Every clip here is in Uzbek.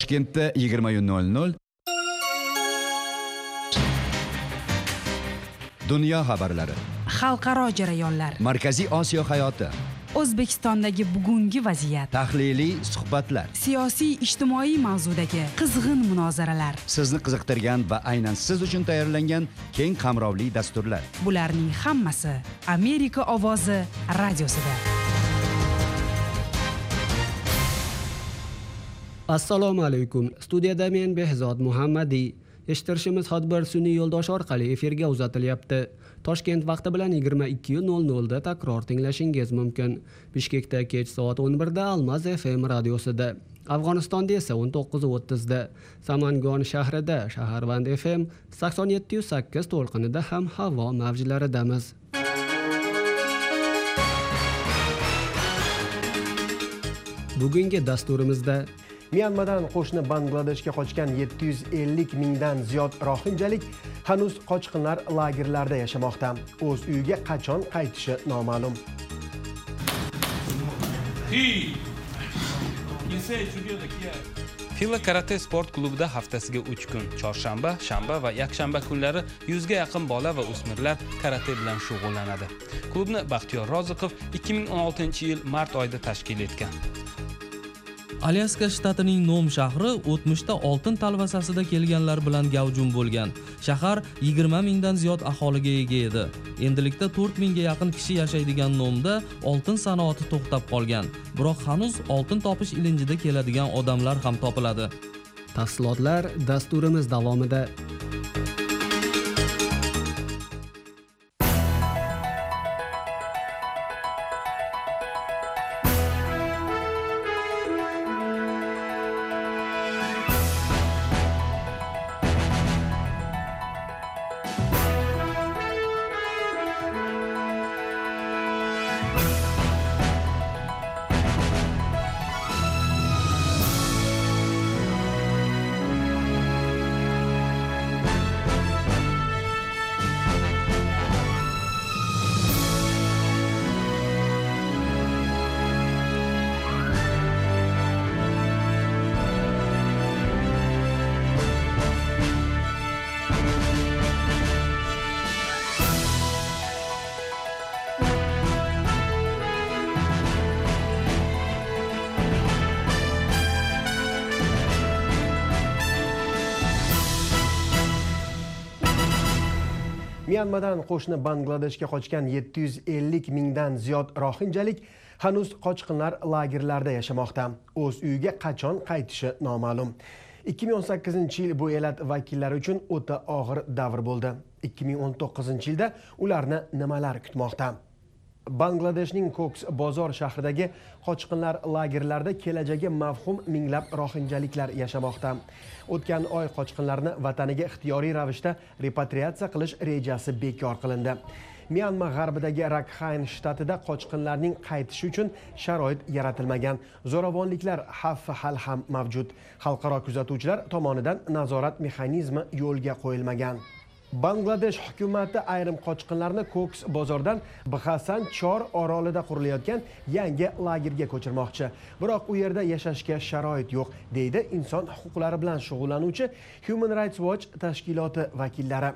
Toshkentda 20:00 Dunyo xabarlari, xalqaro jarayonlar, Markaziy Osiyo hayoti, O'zbekistondagi bugungi vaziyat, tahliliy suhbatlar, siyosiy ijtimoiy mavzudagi qizg'in munozaralar. sizni qiziqtirgan va aynan siz uchun tayyorlangan keng qamrovli dasturlar. Bularning hammasi Amerika ovozi radiosida. Assalomu alaykum. Studiyada men Behzod Muhammadiy. Eshittirishimiz xodbir sun'iy yo'ldosh orqali efirga uzatilyapti. Toshkent vaqti bilan 22:00 da takror tinglashingiz mumkin. Bishkekda kech soat 11 da Almaz FM radiosida. Afg'onistonda esa 19:30 da. Samangon shahrida Shaharvand FM 87.8 to'lqinida ham havo mavjlaridamiz. Bugungi dasturimizda Myanmadan qo'shni Bangladeshga qochgan 750 mingdan ziyod rohinjalik hanuz qochqinlar lagerlarida yashamoqda. O'z uyiga qachon qaytishi noma'lum. Fila karate sport klubida haftasiga 3 kun, chorshanba, shanba va yakshanba kunlari 100 ga yaqin bola va o'smirlar karate bilan shug'ullanadi. Klubni Baxtiyor Roziqov 2016-yil mart oyida tashkil etgan. Alyaska shtatining Nom shahri o'tmishda oltin talvasasida kelganlar bilan gavjum bo'lgan. Shahar 20 mingdan ziyod aholiga ega edi. Endilikda 4 mingga yaqin kishi yashaydigan Nomda oltin sanoati to'xtab qolgan. Biroq hanuz oltin topish ilinjida keladigan odamlar ham topiladi. Tafsilotlar dasturimiz davomida. Myanmadan qo'shni Bangladeshga qochgan 750 mingdan ziyod rohinjalik hanuz qochqinlar lagerlarida yashamoqda. O'z uyiga qachon qaytishi noma'lum. 2018-yil bu elat vakillari uchun o'ta og'ir davr bo'ldi. 2019-yilda ularni nimalar kutmoqda? Bangladeshning Cox Bozor shahridagi qochqinlar lagerlarida kelajagi mavhum minglab rohinjaliklar yashamoqda. O'tgan oy qochqinlarni vataniga ixtiyoriy ravishda repatriatsiya qilish rejasi bekor qilindi. Myanma g'arbidagi Rakhine shtatida qochqinlarning qaytishi uchun sharoit yaratilmagan. Zo'ravonliklar xavfi hali ham mavjud. Xalqaro kuzatuvchilar tomonidan nazorat mexanizmi yo'lga qo'yilmagan. Bangladesh hukumati ayrim qochqinlarni Cox bozordan Bhasan Chor orolida qurilayotgan yangi lagerga ko'chirmoqchi. Biroq u yerda yashashga sharoit yo'q, deydi inson huquqlari bilan shug'ullanuvchi Human Rights Watch tashkiloti vakillari.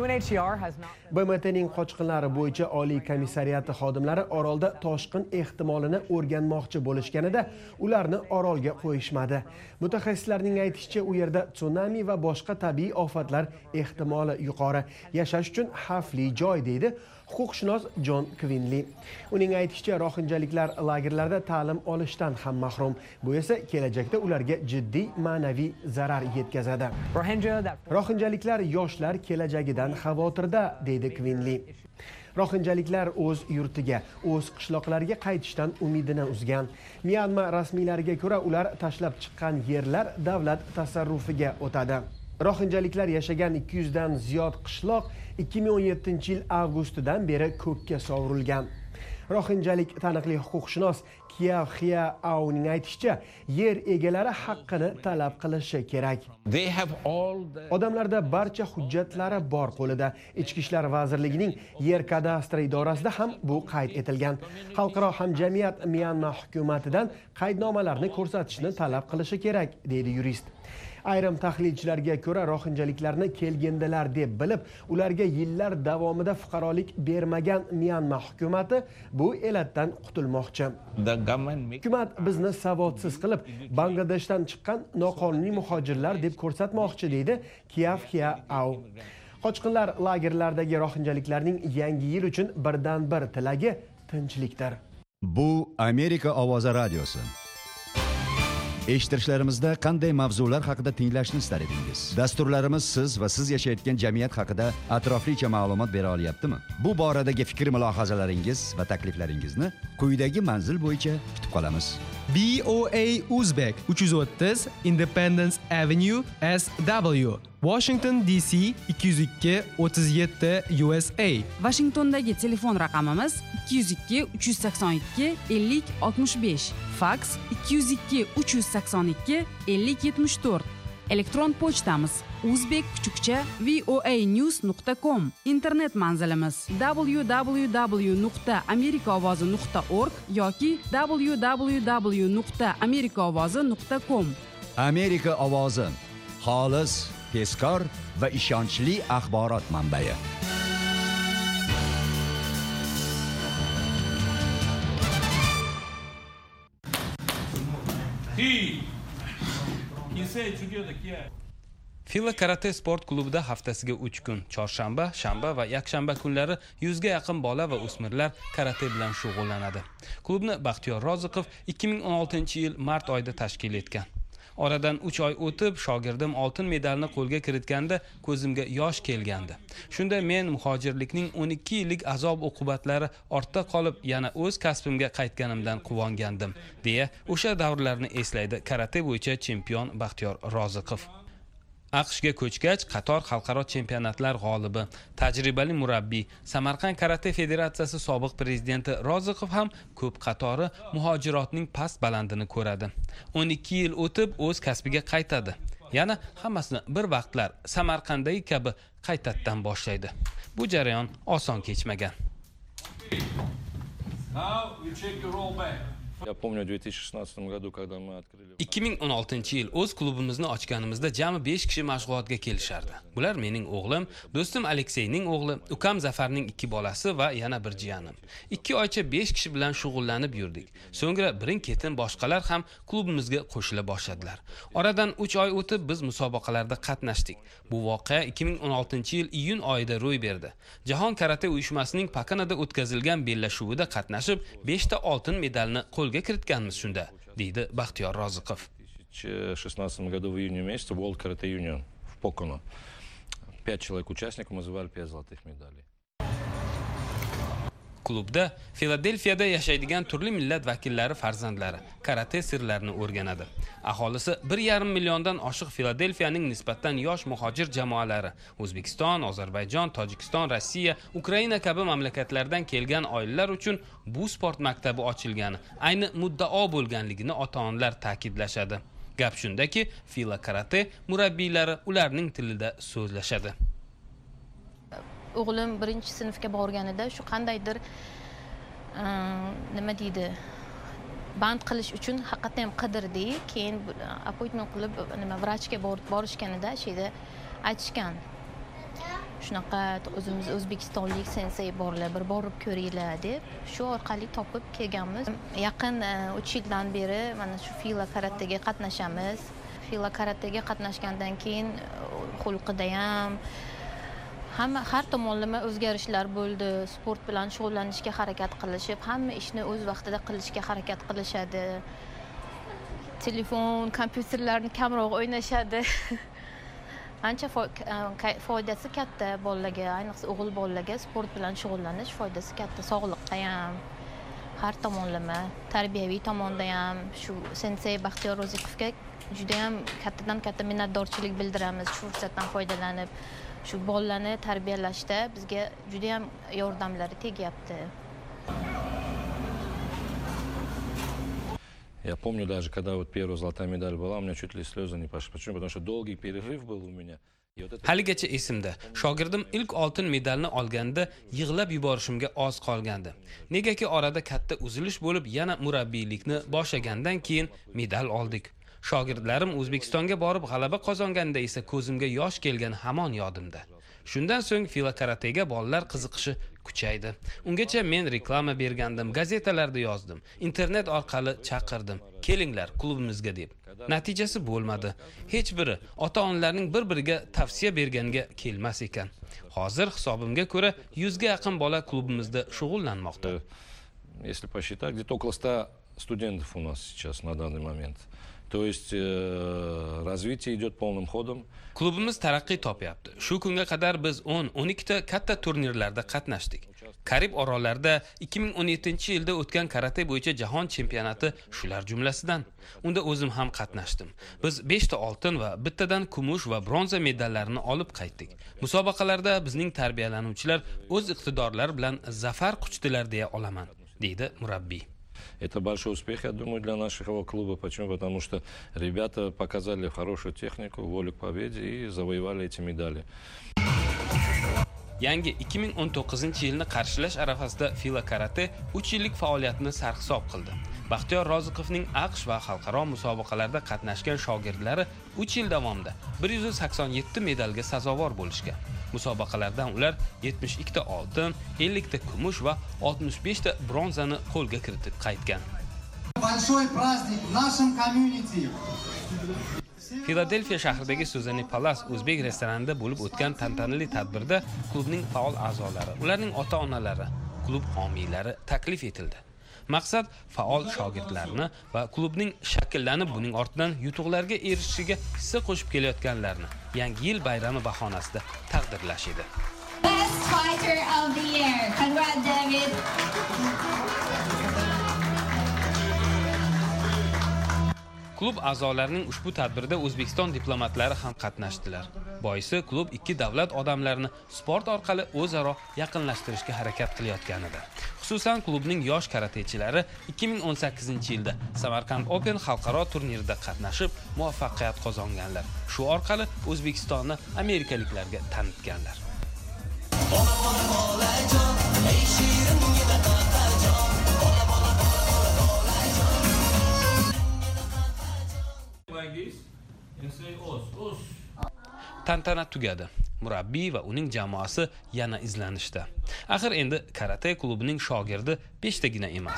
BMTning qochqinlari bo'yicha Oliy komissariyati xodimlari orolda toshqin ehtimolini o'rganmoqchi bo'lishganida ularni orolga qo'yishmadi. Mutaxassislarning aytishicha, u yerda tsunami va boshqa tabiiy ofatlar ehtimoli yuqori. Yashash uchun xavfli joy, deydi huquqshunos Jon Kvinli. Uning aytishicha, rohinjaliklar lagerlarda ta'lim olishdan ham mahrum. Bu esa kelajakda ularga jiddiy ma'naviy zarar yetkazadi. Rohinjaliklar yoshlar kelajagidan xavotirda, deydi Kvinli. Rohinjaliklar o'z yurtiga, o'z qishloqlariga qaytishdan umidini uzgan. Myanma rasmiylariga ko'ra, ular tashlab chiqqan yerlar davlat tasarrufiga o'tadi. Rohinjaliklar yashagan 200 dan ziyod qishloq 2017-yil avgustidan beri ko'kka sovurilgan. Roxinjalik taniqli huquqshunos Kiav Xiaoning aytishicha, yer egalari haqqini talab qilishi kerak. Odamlarda barcha hujjatlari bor qo'lida. Ichki ishlar vazirligining yer kadastri idorasida ham bu qayd etilgan. Xalqaro hamjamiyat Myanma hukumatidan qaydnomalarni ko'rsatishni talab qilishi kerak, deydi yurist. Ayrim tahlilchilarga ko'ra, roxinjaliklarni kelgindilar deb bilib, ularga yillar davomida fuqarolik bermagan Myanma hukumati bu elatdan qutulmoqchi. Hukumat bizni savodsiz qilib, Bangladeshdan chiqqan noqonuniy muhojirlar deb ko'rsatmoqchi, deydi Kiav Xiao. Qochqinlar lagerlaridagi roxinjaliklarning yangi yil uchun birdan bir tilagi tinchlikdir. Bu Amerika ovozi radiosi. Eshittirishlarimizda qanday mavzular haqida tinglashni istar edingiz? Dasturlarimiz siz va siz yashayotgan jamiyat haqida atroflicha ma'lumot bera olyaptimi? Bu boradagi fikr-mulohazalaringiz va takliflaringizni quyidagi manzil bo'yicha kutib qolamiz. BOA Uzbek 330 Independence Avenue SW, Washington DC 202 37 USA. Vashingtondagi telefon raqamimiz 202 382 50 65, faks 202 382 50 74. Elektron pochtamiz uzbek_voanews.com. Internet manzilimiz www.amerikaovozi.org yoki www.amerikaovozi.com. Amerika ovozi, xolis, tezkor va ishonchli axborot manbai. Fila karate sport klubida haftasiga 3 kun, chorshanba, shanba va yakshanba kunlari 100 ga yaqin bola va o'smirlar karate bilan shug'ullanadi. Klubni Baxtiyor Roziqov 2016-yil mart oyida tashkil etgan. Oradan 3 oy o'tib, shogirdim oltin medalni qo'lga kiritganda ko'zimga yosh kelgandi. Shunda men muhojirlikning 12 yillik azob uqubatlari ortda qolib, yana o'z kasbimga qaytganimdan quvongandim, deya o'sha davrlarni eslaydi karate bo'yicha chempion Baxtiyor Roziqov. AQShga ko'chgach, qator xalqaro chempionatlar g'olibi, tajribali murabbiy, Samarqand karate federatsiyasi sobiq prezidenti Roziqov ham ko'p qatori muhojirotning past balandini ko'radi. 12 yil o'tib o'z kasbiga qaytadi. Yana hammasini bir vaqtlar Samarqanddagi kabi qaytadan boshlaydi. Bu jarayon oson kechmagan. Я помню, в 2016 году, когда мы открыли... 2016-yil o'z klubimizni ochganimizda jami 5 kishi mashg'ulotga kelishardi. Bular mening o'g'lim, do'stim Alekseyning o'g'li, ukam Zafarning 2 bolasi va yana bir jiyanim. 2 oycha 5 kishi bilan shug'ullanib yurdik. So'ngra birin-ketin boshqalar ham klubimizga qo'shila boshladilar. Oradan 3 oy o'tib biz musobaqalarda qatnashdik. Bu voqea 2016-yil iyun oyida ro'y berdi. Jahon karate uyushmasining Pakanada o'tkazilgan bellashuvida qatnashib, 5 ta oltin medalni qo'lga kiritganmiz shunda, deydi Baxtiyor Roziqov. В 2016 году в июне месяце World Karate Union в Поконо. 5 человек участников, мы звали 5 золотых медалей. Klubda Filadelfiyada yashaydigan turli millat vakillari farzandlari karate sirlarini o'rganadi. Aholisi 1,5 milliondan oshiq Filadelfiyaning nisbatan yosh muhojir jamoalari O'zbekiston, Ozarbayjon, Tojikiston, Rossiya, Ukraina kabi mamlakatlardan kelgan oilalar uchun bu sport maktabi ochilgani, ayni muddao bo'lganligini ota-onalar ta'kidlashadi. Gap shundaki, Fila karate murabbiylari ularning tilida so'zlashadi. O'g'lim 1-sinfga borganida shu qandaydir nima deydi, band qilish uchun haqiqatan ham qidirdi. Keyin appointment qilib nima vrachga borishganida sheda aytishgan. Shunaqa o'zimiz o'zbekistonlik sensei borlar, bir borib ko'ringlar deb, shu orqali topib kelganmiz. Yaqin 3 yildan beri mana shu Fila karatega qatnashamiz. Fila karatega qatnashgandan keyin xulqida ham har tomonlama o'zgarishlar bo'ldi. Sport bilan shug'ullanishga harakat qilishib, hamma ishni o'z vaqtida qilishga harakat qilishadi. Telefon, kompyuterlarni kamroq o'ynashadi. Ancha foydasi katta bolalarga, ayniqsa o'g'il bolalarga sport bilan shug'ullanish foydasi katta. Sog'liqqa ham, har tomonlama, tarbiyaviy tomonda ham shu sensei Baxtiyor Roziqovga juda ham kattadan katta minnatdorchilik bildiramiz. Shu fursatdan foydalanib shu bolalarni tarbiyalashda bizga juda ham yordamlari tegyapti. Я помню даже, когда вот первая золотая медаль была, у меня чуть ли слезы не пошли. Почему? Потому что долгий перерыв был у меня. Haligacha esimda. Shogirdim ilk oltin medalni olganda yig'lab yuborishimga oz qolgandi. Negaki orada katta uzilish bo'lib, yana murabbiylikni boshlagandan keyin medal oldik. Shogirdlarim O'zbekistonga borib g'alaba qozonganda esa ko'zimga yosh kelgani hamon yodimda. Shundan so'ng filo karatega bolalar qiziqishi kuchaydi. Ungacha men reklama bergandim, gazetalarda yozdim, internet orqali chaqirdim. Kelinglar klubimizga deb. Natijasi bo'lmadi. Hech biri ota-onalarning bir-biriga tavsiya berganiga kelmas ekan. Hozir hisobimga ko'ra 100 ga yaqin bola klubimizda shug'ullanmoqda. Если посчитать, где-то около 100 студентов у нас сейчас на данный момент. То есть развитие идет полным ходом. Klubimiz taraqqiy topyapti. Shu kunga qadar biz 10-12 ta katta turnirlarda qatnashdik. Karib orollarida 2017-yilda o'tgan karate bo'yicha jahon chempionati shular jumlasidan. Unda o'zim ham qatnashdim. Biz 5 ta oltin va bittadan kumush va bronza medallarini olib qaytdik. Musobaqalarda bizning tarbiyalanuvchilar o'z iqtidorlari bilan zafar quchdilar deya olaman, deydi murabbiy. Это большой успех, я думаю, для нашего клуба. Почему? Потому что ребята показали хорошую технику, волю к победе и завоевали эти медали. Yangi 2019-yilni qarshilash arafasida filo karate 3 yillik faoliyatini sarhisob qildi. Baxtiyor Roziqovning AQSh va xalqaro musobaqalarda qatnashgan shogirdlari 3 yil davomida 187 medalga sazovor bo'lishgan. Musobaqalardan ular 72 ta oltin, 50 ta kumush va 65 ta bronzani qo'lga kiritib qaytgan. Большой праздник в нашем комьюнити. Filadelfiya shahridagi Suzani Palace o'zbek restoranida bo'lib o'tgan tantanali tadbirda klubning faol a'zolari, ularning ota-onalari, klub homiylari taklif etildi. Maqsad faol shogirdlarni va klubning shakllanib buning ortidan yutuqlarga erishishiga hissa qo'shib kelayotganlarni Yangi yil bayrami bahonasida taqdirlash edi. Best fighter of the year. Congrats, David. Klub a'zolarining ushbu tadbirda O'zbekiston diplomatlari ham qatnashdilar. Boisi klub ikki davlat odamlarini sport orqali o'zaro yaqinlashtirishga harakat qilayotganida. Xususan klubning yosh karatechilari 2018-yilda Samarkand Open xalqaro turnirida qatnashib, muvaffaqiyat qozonganlar. Shu orqali O'zbekistonni amerikaliklarga tanitganlar. Tantana tugadi. Murabbiy va uning jamoasi yana izlanishda. Axir endi karate klubining shogirdi 5 tagina emas.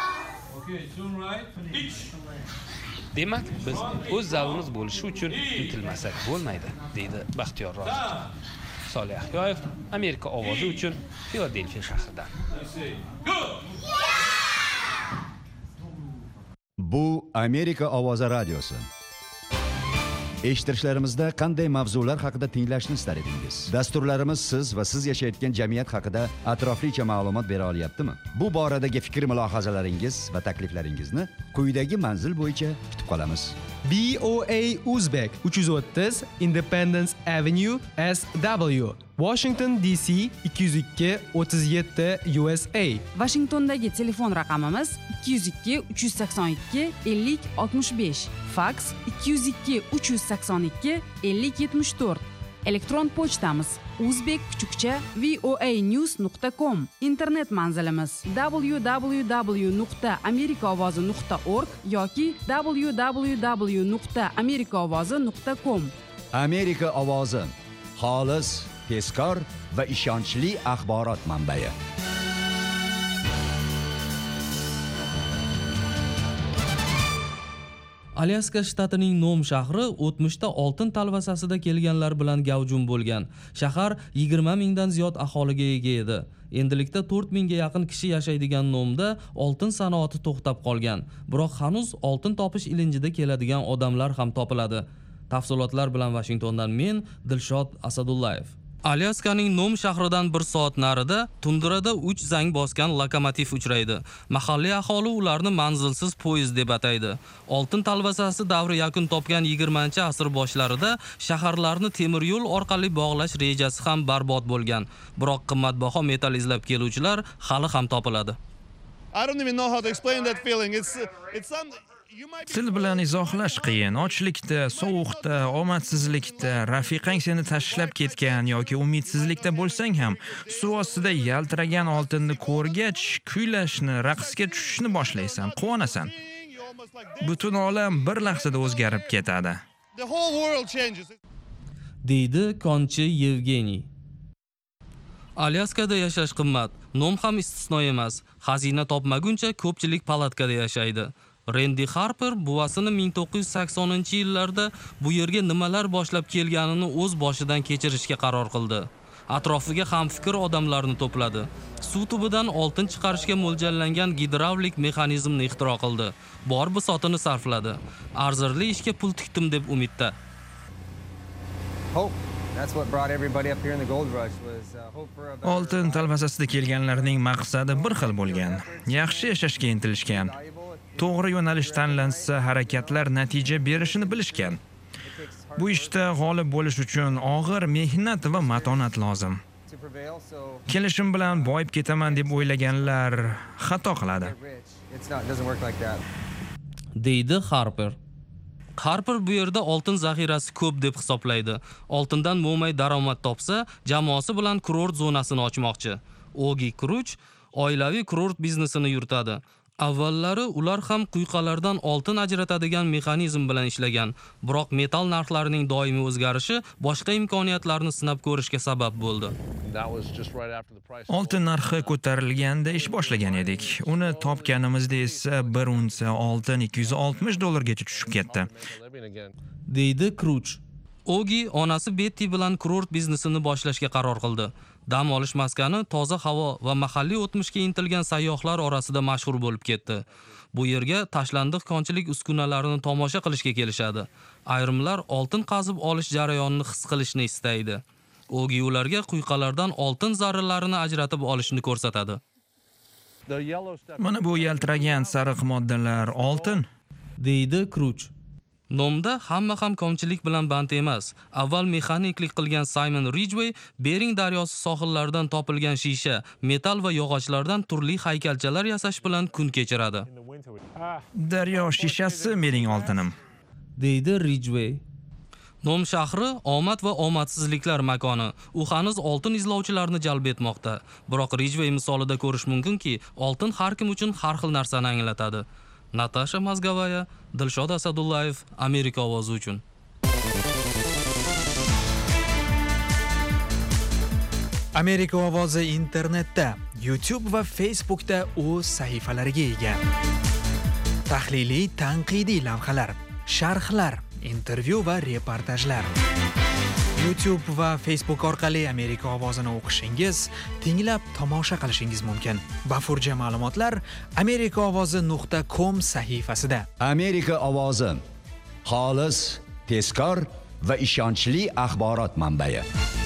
Demak, biz o'z zalimiz bo'lishi uchun intilmasak bo'lmaydi, deydi Baxtiyor Roziqov. Solih Ahyoyev Amerika ovozi uchun Filadelfiya shahridan. Bu Amerika ovozi radiosi. Eshittirishlarimizda qanday mavzular haqida tinglashni istar edingiz? Dasturlarimiz siz va siz yashayotgan jamiyat haqida atroflicha ma'lumot bera olyaptimi? Bu boradagi fikr-mulohazalaringiz va takliflaringizni quyidagi manzil bo'yicha kutib qolamiz. BOA Uzbek 330 Independence Avenue SW Washington DC 202 37 USA. Washingtondagi telefon raqamimiz 202 382 50 65. Fax 202 382 50 74. Elektron pochtamiz uzbek_voanews.com. Internet manzilimiz www.amerikaovozi.org yoki www.amerikaovozi.com. Amerika ovozi xolis, tezkor va ishonchli axborot manbai. Alyaska shtatining Nom shahri o'tmishda oltin talvasasida kelganlar bilan gavjum bo'lgan. Shahar 20 mingdan ziyod aholiga ega edi. Endilikda 4 mingga yaqin kishi yashaydigan Nomda oltin sanoati to'xtab qolgan. Biroq hanuz oltin topish ilinjida keladigan odamlar ham topiladi. Tafsilotlar bilan Washingtondan men Dilshod Asadullayev. Alyaskaning Nom shahridan 1 soat narida tundrada 3 zang bosgan lokomotiv uchraydi. Mahalliy aholi ularni manzilsiz poyezd deb ataydi. Oltin talvasasi davri yakun topgan 20-asr boshlarida shaharlarni temir yo'l orqali bog'lash rejasi ham barbod bo'lgan. Biroq qimmatbaho metall izlab keluvchilar hali ham topiladi. I don't even know how to explain that feeling. It's some Til bilan izohlash qiyin. Ochlikda, sovuqda, omadsizlikda, rafiqang seni tashlab ketgan yoki umidsizlikda bo'lsang ham, suv ostida yaltiragan oltinni ko'rgach, kuylashni, raqsga tushishni boshlaysan, quvonasan. Butun olam bir lahzada o'zgarib ketadi. deydi konchi Yevgeniy. Alyaskada yashash qimmat, nom ham istisno emas. Xazina topmaguncha ko'pchilik palatkada yashaydi. Randy Harper buvasini 1980-yillarda bu yerga nimalar boshlab kelganini o'z boshidan kechirishga qaror qildi. Atrofiga hamfikr odamlarni to'pladi. Suv tubidan oltin chiqarishga mo'ljallangan gidravlik mexanizmni ixtiro qildi. Bor bisotini sarfladi. Arzirli ishga pul tikdim deb umidda. Oltin talvasasida kelganlarning maqsadi bir xil bo'lgan. Yaxshi yashashga intilishgan. To'g'ri yo'nalish tanlansa, harakatlar natija berishini bilishgan. Bu ishda g'olib bo'lish uchun og'ir mehnat va matonat lozim. Kelishim bilan boyib ketaman deb o'ylaganlar xato qiladi. deydi Harper. Harper bu yerda oltin zaxirasi ko'p deb hisoblaydi. Oltindan mo'may daromad topsa, jamoasi bilan kurort zonasini ochmoqchi. Ogi Kruch oilaviy kurort biznesini yuritadi. Avvallari ular ham quyqalardan oltin ajratadigan mexanizm bilan ishlagan, biroq metal narxlarining doimiy o'zgarishi boshqa imkoniyatlarni sinab ko'rishga sabab bo'ldi. Oltin narxi ko'tarilganda ish boshlagan edik. Uni topganimizda esa 1 unsiya oltin $260 gacha tushib ketdi. deydi Kruch. Ogi onasi Betty bilan kurort biznesini boshlashga qaror qildi. Dam olish maskani toza havo va mahalliy o'tmishga intilgan sayyohlar orasida mashhur bo'lib ketdi. Bu yerga tashlandiq konchilik uskunalarini tomosha qilishga kelishadi. Ayrimlar oltin qazib olish jarayonini his qilishni istaydi. Ogi ularga quyqalardan oltin zarralarini ajratib olishni ko'rsatadi. Mana bu yaltiragan sariq moddalar oltin, deydi Kruch. Nomda hamma ham konchilik bilan band emas. Avval mexaniklik qilgan Simon Ridgway Bering daryosi sohillaridan topilgan shisha, metal va yog'ochlardan turli haykalchalar yasash bilan kun kechiradi. Daryo shishasi mening oltinim, deydi Ridgway. Nom shahri omad va omadsizliklar makoni. U hanuz oltin izlovchilarni jalb etmoqda. Biroq Ridgway misolida ko'rish mumkinki, oltin har kim uchun har xil narsani anglatadi. Natasha Mazgavaya, Dilshod Asadullayev, Amerika ovozi uchun. Amerika ovozi internetda, YouTube va Facebookda o'z sahifalariga ega. Tahliliy, tanqidiy lavhalar, sharhlar, intervyu va reportajlar. YouTube va Facebook orqali Amerika ovozini o'qishingiz, tinglab tomosha qilishingiz mumkin. Bafurja ma'lumotlar amerikaovozi.com sahifasida. Amerika ovozi xolis, tezkor va ishonchli axborot manbai.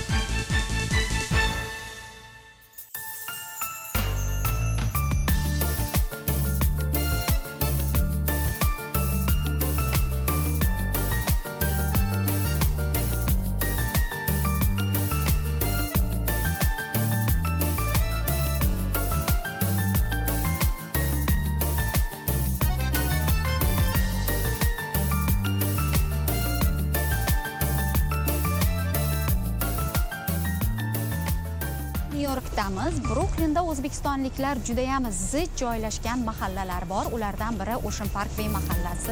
Bruklinda o'zbekistonliklar juda ham zich joylashgan mahallalar bor. Ulardan biri Ocean Parkway mahallasi.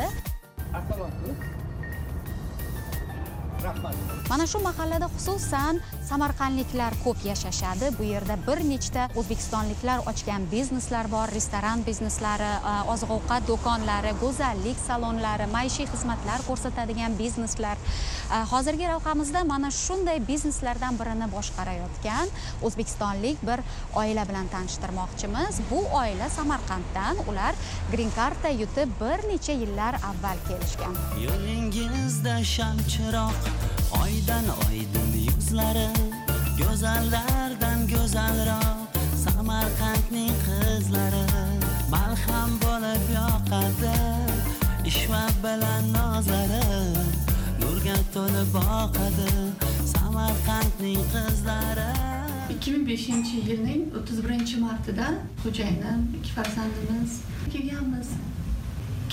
Mana shu mahallada xususan samarqandliklar ko'p yashashadi. Bu yerda bir nechta o'zbekistonliklar ochgan bizneslar bor, restoran bizneslari, oziq-ovqat do'konlari, go'zallik salonlari, maishiy xizmatlar ko'rsatadigan bizneslar. Hozirgi lavhamizda mana shunday bizneslardan birini boshqarayotgan o'zbekistonlik bir oila bilan tanishtirmoqchimiz. Bu oila Samarqanddan, ular Green Card'da yutib bir necha yillar avval kelishgan. Yo'lingizda shamchiroq, oydan oydin yuzlari, go'zallardan go'zalroq Samarqandning qizlari, malham bo'lib yoqadi, ishva bilan nozlari, nurga to'lib boqadi Samarqandning qizlari. 2005-yilning 31-martida xo'jayinim, ikki farzandimiz kelganmiz.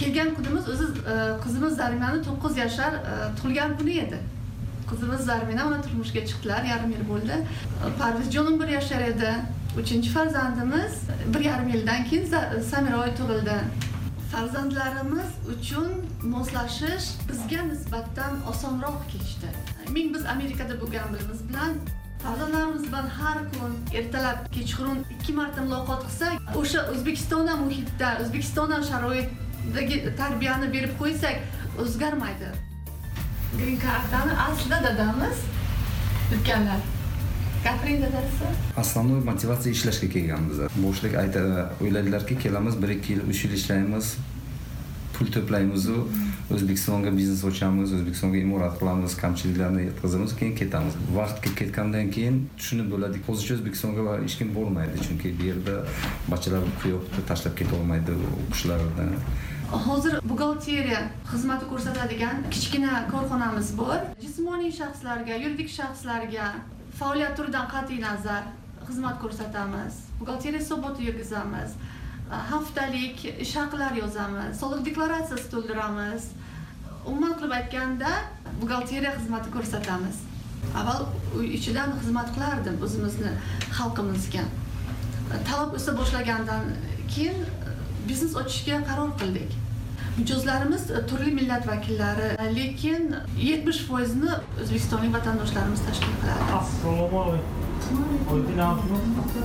kelgan kunimiz o'zi qizimiz Zarminani 9 yoshlar tug'ilgan kuni edi. Qizimiz Zarmina ona turmushga chiqdilar, yarim yil bo'ldi. Parvizjonim 1 yoshar edi. 3-farzandimiz 1,5 yildan keyin Samiroy tug'ildi. Farzandlarimiz uchun moslashish bizga nisbatan osonroq kechdi. Biz Amerikada bo'lganligimiz bilan farzandlarimiz bilan har kun ertalab kechqurun 2 marta muloqot qilsak, o'sha O'zbekistonda muhitda, O'zbekistonda sharoitdagi tarbiyani berib qo'ysak, o'zgarmaydi. Green Card'ni aslida dadamiz o'tganlar. Gapiring dadasi. Основной motivatsiya ishlashga kelganmiz. Boshlik o'yladilarki, kelamiz 1-2 yil, 3 yil ishlaymiz, pul to'playmiz, O'zbekistonga biznes ochamiz, O'zbekistonga imorat qilamiz, kamchiliklarni yetkazamiz, keyin ketamiz. Vaqtga ketgandan keyin tushunib bo'ladi, hozircha O'zbekistonga hech kim bormaydi, chunki bu yerda bachchalar kuyovni tashlab keta olmaydi o'qishlardan. Hozir buxgalteriya xizmati ko'rsatadigan kichkina korxonamiz bor. Jismoniy shaxslarga, yuridik shaxslarga faoliyat turidan qat'iy nazar xizmat ko'rsatamiz. Buxgalteriya hisoboti yurgizamiz. Haftalik ish haqlari yozamiz, soliq deklaratsiyasi to'ldiramiz. Umuman qilib aytganda, buxgalteriya xizmati ko'rsatamiz. Avval uy ichidan xizmat qilardim o'zimizni xalqimizga. Talab o'sa boshlagandan keyin biznes ochishga qaror qildik. Mijozlarimiz turli millat vakillari, lekin 70%ni o'zbekistonlik vatandoshlarimiz tashkil qiladi. Assalomu alaykum.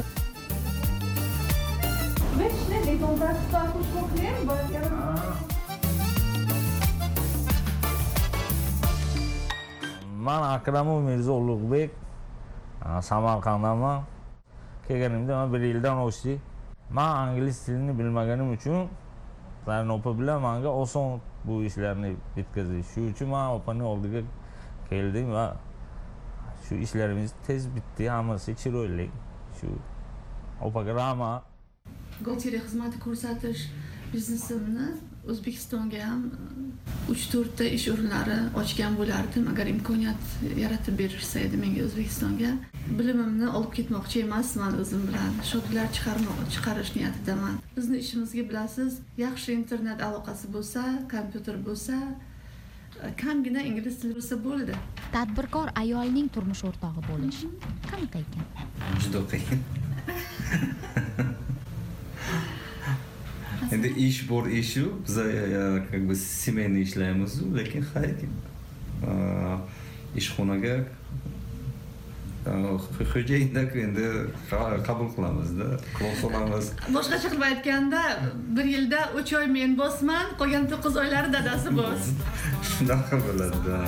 Man Akramov Mirzo Ulug'bek, Samarqanddaman. Kelganimda 1 yildan oshdi. Men ingliz tilini bilmaganim uchun Zarin opa bilan menga oson bu ishlarni bitkazdi. Shu uchun men opaning oldiga keldim va shu ishlarimiz tez bitdi, hammasi chiroyli. Shu opaga rahmat. Buxgalteriya xizmati ko'rsatish biznesimni O'zbekistonga ham 3-4 ta ish o'rinlari ochgan bo'lardim agar imkoniyat yaratib berishsa edi menga O'zbekistonga. Bilimimni olib ketmoqchi emasman o'zim bilan. Shogirdlar chiqarish niyatidaman. Bizning ishimizga bilasiz, yaxshi internet aloqasi bo'lsa, kompyuter bo'lsa, kamgina ingliz tili bo'lsa bo'ldi. Tadbirkor ayolning turmush o'rtog'i bo'lish qanaqa ekan? Juda qiyin. Endi ish bor ishu, biz как бы семейный ishlaymiz, lekin ishxonaga xo'jayindak endi qabul qilamiz-da, quloq solamiz. Boshqacha qilib aytganda, 1 yilda 3 oy men bosman, qolgan 9 oylari dadasi bos. Shunaqa bo'ladi-da.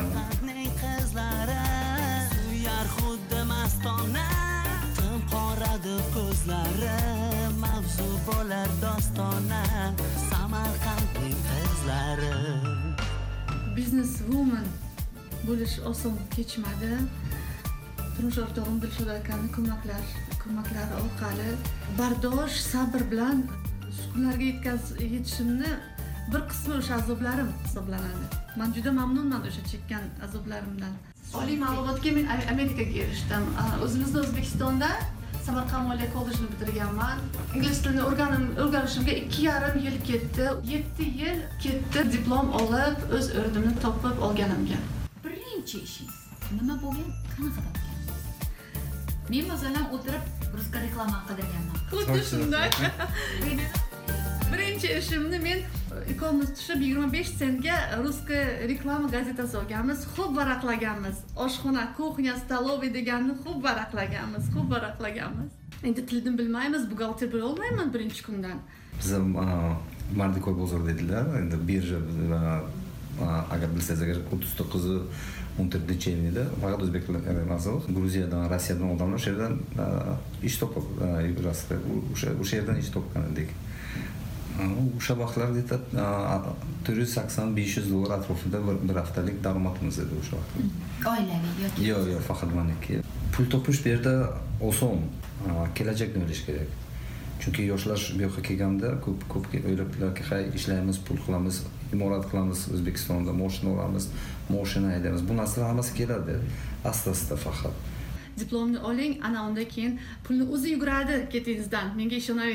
Suyar xuddi mastona, qoradi ko'zlari, mavzu bo'lar dostona, Samarqandning qizlari. Business woman bo'lish oson kechmadi. Turmush o'rtog'im Dilshod akani ko'maklari orqali bardosh, sabr bilan shu kunlarga yetishimni bir qismi o'sha azoblarim hisoblanadi. Men juda mamnunman o'sha chekkan azoblarimdan. Oliy ma'lumotga men Amerikaga erishdim. O'zimizda O'zbekistonda Samarqand Moliya kollejini bitirganman. Ingliz tilini o'rganishimga 2,5 yil ketdi. 7 yil ketdi diplom olib, o'z o'rnimni topib olganimga. Birinchi ishingiz nima bo'lgan? Qanaqa topgan? Men masalan o'tirib ruska reklama qidirganman. Xuddi shunday. Birinchi ishimni men ikonimiz tushib 25 sentga ruska reklama gazetasi olganmiz, xo'p varaqlaganmiz. Oshxona, kuxnya, stoloviy deganni xo'p varaqlaganmiz. Endi tilni bilmaymiz, buxgalter bo'la olmayman birinchi kundan. Biz Mardikor bozor dedilar, endi birja agar bilsangiz, agar 39-14-yilda faqat o'zbeklar emas, Gruziyadan, Rossiyadan odamlar o'sha yerdan ish topib yurasdi. O'sha yerdan ish topgan edik. O'sha vaqtlarda 480-500 dollar atrofida bir haftalik daromadimiz edi o'sha vaqtda. Oilaviy yoki? Yo'q, faqat meniki. Pul topish bu yerda oson, kelajakni o'ylash kerak. Chunki yoshlar bu yoqqa kelganda ko'p o'ylablarki, hay ishlaymiz, pul qilamiz, imorat qilamiz, O'zbekistonda mashina olamiz, mashina haydaymiz. Bu narsalar hammasi keladi. Asta-asta faqat. Diplomni oling, ana undan keyin pulni o'zi yuguradi ketingizdan. Menga ishonavering.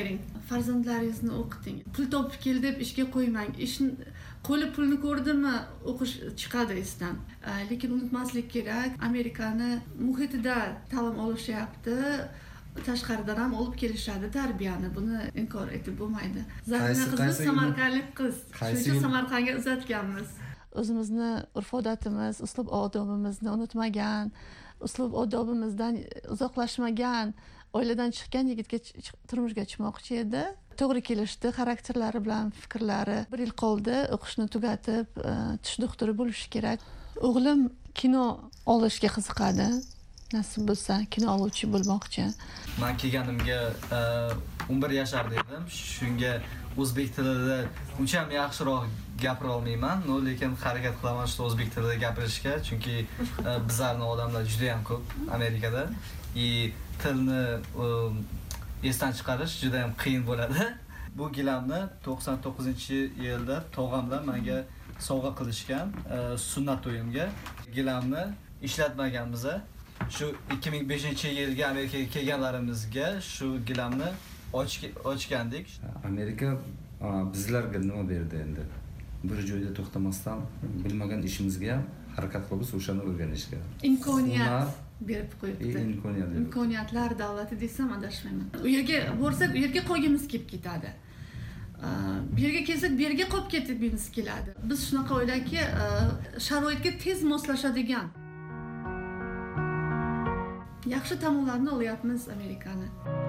farzandlaringizni o'qiting. Pul topib kel deb ishga qo'ymang. Ishni qo'li pulni ko'rdimi, o'qish chiqadi esdan. Lekin unutmaslik kerak, Amerikani muhitida ta'lim olishyapti. Tashqaridan ham olib kelishadi tarbiyani. Buni inkor etib bo'lmaydi. Zarina qiz samarqandlik qiz. Shuning uchun Samarqandga uzatganmiz. O'zimizni urf-odatimiz, uslub odobimizni unutmagan, uslub odobimizdan uzoqlashmagan oiladan chiqqan yigitga turmushga chiqmoqchi edi. To'g'ri kelishdi, xarakterlari bilan fikrlari. 1 yil qoldi, o'qishni tugatib, tish doktori bo'lishi kerak. O'g'lim kino olishga qiziqadi. Nasib bo'lsa, kino oluvchi bo'lmoqchi. Men kelganimga 11 yasharda edim. Shunga o'zbek tilida uncha ham yaxshiroq gapira olmayman, lekin harakat qilaman shu o'zbek tilida gapirishga, chunki bizlarning odamlar juda ham ko'p Amerikada. Tilni esdan chiqarish juda ham qiyin bo'ladi. Bu gilamni 99-yilda tog'amlar menga sovg'a qilishgan sunnat to'yimga. Gilamni ishlatmaganmiz. Shu 2005-yilga Amerikaga kelganlarimizga shu gilamni ochgandik. Amerika bizlarga nima berdi endi? Bir joyda to'xtamasdan bilmagan ishimizga ham harakat qilib o'shani o'rganishga imkoniyat berib qo'yibdi. Imkoniyatlar davlati desam adashmayman. U yerga borsak, u yerga qolgimiz kelib ketadi. Bu yerga kelsak, bu yerga qolib ketibimiz keladi. Biz shunaqa o'ylayki, sharoitga tez moslashadigan yaxshi tomonlarni olyapmiz Amerikani.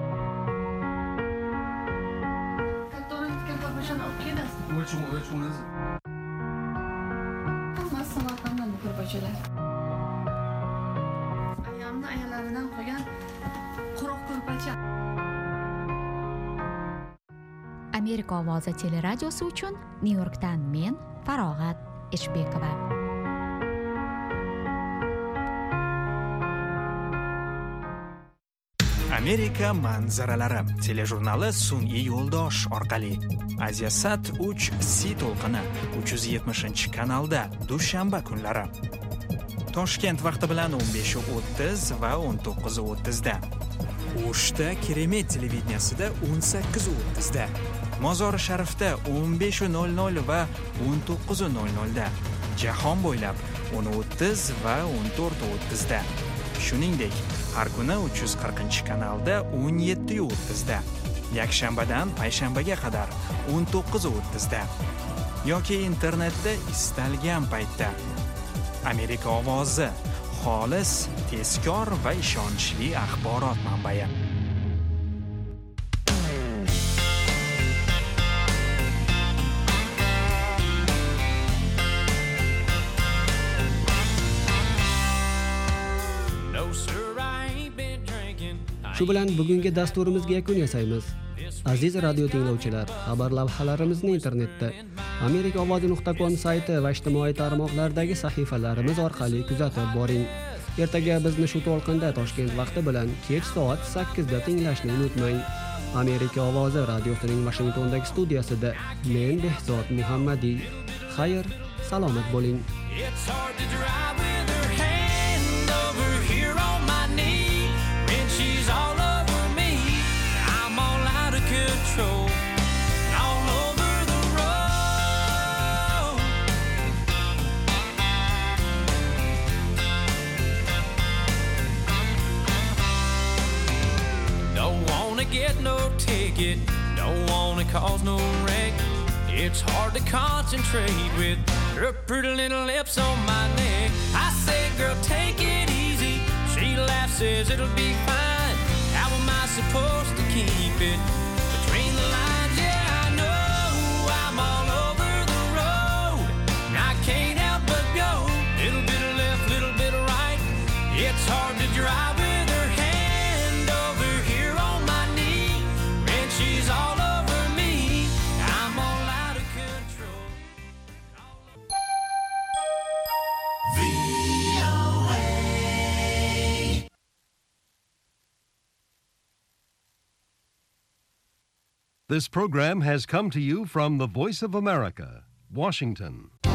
Which one is it? Hammasi Samarqanddan ko'rpachalar. Ayollardan qolgan quruq ko'rpacha. Amerika ovozi teleradiosi uchun Nyu-Yorkdan men Farog'at Eshbekova. Amerika manzaralari telejurnali sun'iy yo'ldosh orqali Aziyasat 3 C to'lqini 370-kanalda dushanba kunlari. Toshkent vaqti bilan 15:30 va 19:30 da. O'shda Keremet televideniyasida 18:30 da. Mozori Sharifda 15:00 va 19:00 da. Jahon bo'ylab 10:30 va 14:30 da. Shuningdek, har kuni 340-kanalda 17:30 da. Yakshanbadan payshanbaga qadar 19:30 da. Yoki internetda istalgan paytda. Amerika ovozi xolis, tezkor va ishonchli axborot manbai. Shu bilan bugungi dasturimizga yakun yasaymiz. Aziz radio tinglovchilar, xabar lavhalarimizni internetda amerikaovozi.com sayti va ijtimoiy tarmoqlardagi sahifalarimiz orqali kuzatib boring. Ertaga bizni shu to'lqinda Toshkent vaqti bilan kech soat 8 da tinglashni unutmang. Amerika ovozi radiosining Washingtondagi studiyasida men Behzod Muhammadiy. Xayr, salomat bo'ling. She's all over me, I'm all out of control, all over the road. Don't wanna get no ticket, don't wanna cause no wreck. It's hard to concentrate with her pretty little lips on my neck. I say, girl, take it easy. She laughs, says it'll be fine. How am I supposed to keep it between the lines? Yeah, I know I'm all over the road, and I can't help but go. Little bit of left, little bit of right. It's hard to drive with her hand over here on my knee, and she's all over me. I'm all out of control. This program has come to you from the Voice of America, Washington.